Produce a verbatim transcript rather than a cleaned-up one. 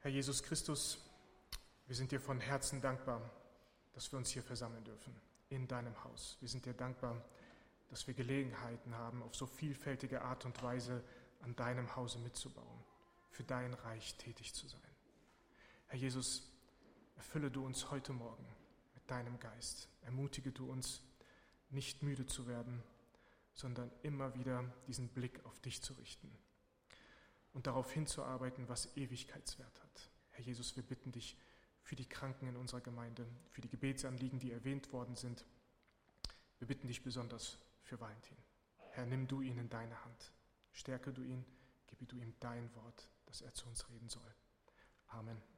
Herr Jesus Christus, wir sind dir von Herzen dankbar, dass wir uns hier versammeln dürfen, in deinem Haus. Wir sind dir dankbar, dass wir Gelegenheiten haben, auf so vielfältige Art und Weise an deinem Hause mitzubauen, für dein Reich tätig zu sein. Herr Jesus, erfülle du uns heute Morgen mit deinem Geist. Ermutige du uns, nicht müde zu werden, sondern immer wieder diesen Blick auf dich zu richten und darauf hinzuarbeiten, was Ewigkeitswert hat. Herr Jesus, wir bitten dich für die Kranken in unserer Gemeinde, für die Gebetsanliegen, die erwähnt worden sind. Wir bitten dich besonders für Valentin. Herr, nimm du ihn in deine Hand. Stärke du ihn, gib du ihm dein Wort, dass er zu uns reden soll. Amen.